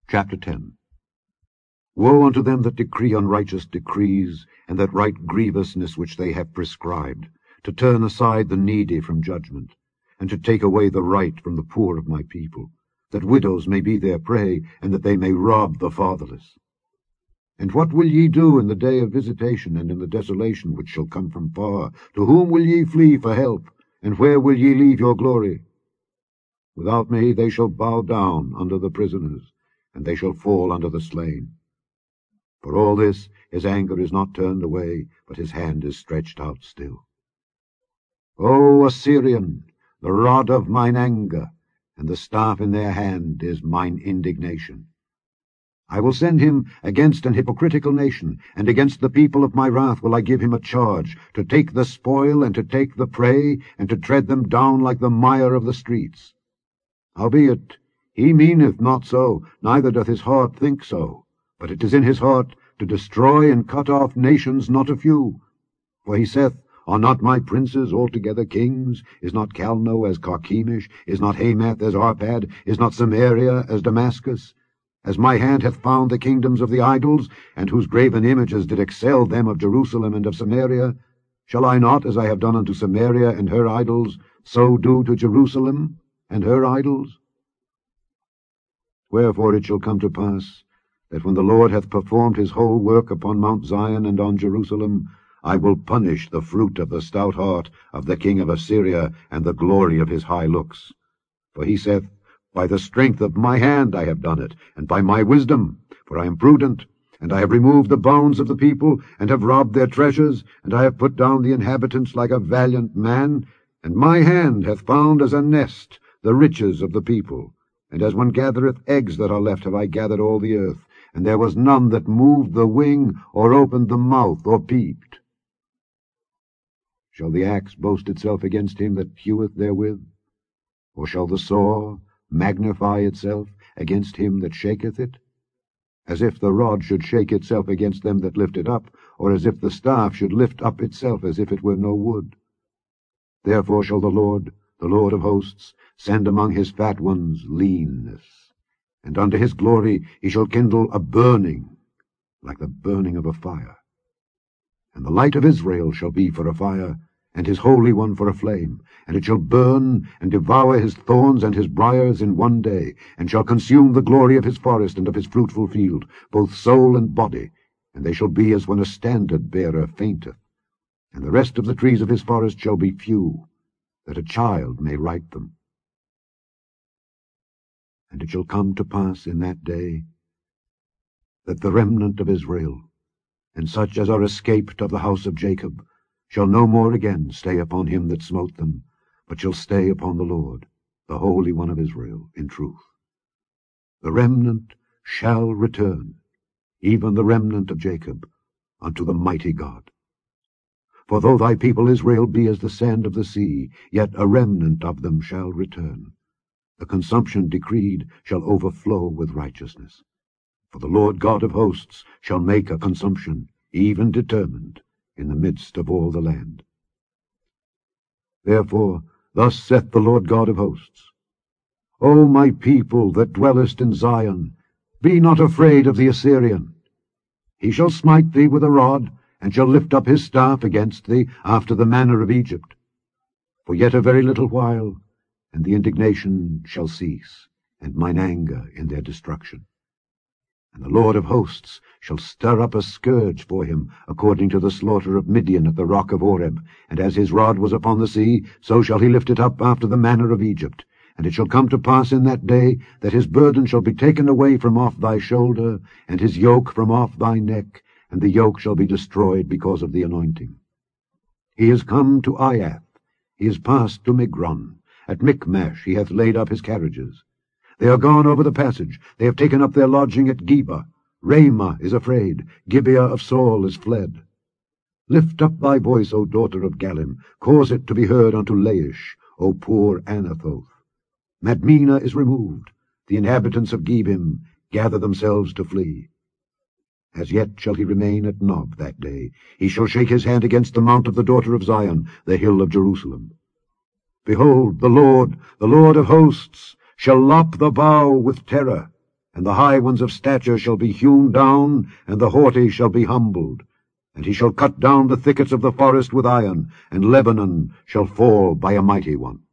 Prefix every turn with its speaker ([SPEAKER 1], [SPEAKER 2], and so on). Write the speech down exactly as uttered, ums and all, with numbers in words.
[SPEAKER 1] Chapter ten. Woe unto them that decree unrighteous decrees, and that write grievousness which they have prescribed, to turn aside the needy from judgment, and to take away the right from the poor of my people, that widows may be their prey, and that they may rob the fatherless. And what will ye do in the day of visitation, and in the desolation which shall come from far? To whom will ye flee for help, and where will ye leave your glory? Without me they shall bow down under the prisoners, and they shall fall under the slain. For all this his anger is not turned away, but his hand is stretched out still. O Assyrian, the rod of mine anger, and the staff in their hand is mine indignation. I will send him against an hypocritical nation, and against the people of my wrath will I give him a charge, to take the spoil, and to take the prey, and to tread them down like the mire of the streets. Howbeit, he meaneth not so, neither doth his heart think so, but it is in his heart to destroy and cut off nations not a few. For he saith, Are not my princes altogether kings? Is not Calno as Carchemish? Is not Hamath as Arpad? Is not Samaria as Damascus? As my hand hath found the kingdoms of the idols, and whose graven images did excel them of Jerusalem and of Samaria, shall I not, as I have done unto Samaria and her idols, so do to Jerusalem and her idols? Wherefore it shall come to pass, that when the Lord hath performed his whole work upon Mount Zion and on Jerusalem, I will punish the fruit of the stout heart of the king of Assyria, and the glory of his high looks. For he saith, By the strength of my hand I have done it, and by my wisdom, for I am prudent, and I have removed the bounds of the people, and have robbed their treasures, and I have put down the inhabitants like a valiant man, and my hand hath found as a nest the riches of the people. And as one gathereth eggs that are left have I gathered all the earth, and there was none that moved the wing, or opened the mouth, or peeped. Shall the axe boast itself against him that heweth therewith? Or shall the saw magnify itself against him that shaketh it? As if the rod should shake itself against them that lift it up, or as if the staff should lift up itself as if it were no wood. Therefore shall the Lord, the Lord of hosts, send among his fat ones leanness, and unto his glory he shall kindle a burning, like the burning of a fire. And the light of Israel shall be for a fire, and his Holy One for a flame, and it shall burn and devour his thorns and his briers in one day, and shall consume the glory of his forest and of his fruitful field, both soul and body, and they shall be as when a standard-bearer fainteth. And the rest of the trees of his forest shall be few, that a child may write them. And it shall come to pass in that day, that the remnant of Israel, and such as are escaped of the house of Jacob, shall no more again stay upon him that smote them, but shall stay upon the Lord, the Holy One of Israel, in truth. The remnant shall return, even the remnant of Jacob, unto the mighty God. For though thy people Israel be as the sand of the sea, yet a remnant of them shall return. The consumption decreed shall overflow with righteousness. For the Lord God of hosts shall make a consumption, even determined, in the midst of all the land. Therefore thus saith the Lord God of hosts, O my people that dwellest in Zion, be not afraid of the Assyrian. He shall smite thee with a rod, and shall lift up his staff against thee after the manner of Egypt. For yet a very little while, and the indignation shall cease, and mine anger in their destruction. And the Lord of hosts shall stir up a scourge for him, according to the slaughter of Midian at the rock of Oreb. And as his rod was upon the sea, so shall he lift it up after the manner of Egypt. And it shall come to pass in that day, that his burden shall be taken away from off thy shoulder, and his yoke from off thy neck, and the yoke shall be destroyed because of the anointing. He is come to Aiath, he is passed to Migron. At Michmash he hath laid up his carriages. They are gone over the passage, they have taken up their lodging at Geba. Ramah is afraid, Gibeah of Saul is fled. Lift up thy voice, O daughter of Gallim, cause it to be heard unto Laish, O poor Anathoth. Madmenah is removed, the inhabitants of Gebim gather themselves to flee. As yet shall he remain at Nob that day. He shall shake his hand against the mount of the daughter of Zion, the hill of Jerusalem. Behold, the Lord, the Lord of hosts, shall lop the bough with terror, And the high ones of stature shall be hewn down, and the haughty shall be humbled. And he shall cut down the thickets of the forest with iron, and Lebanon shall fall by a mighty one.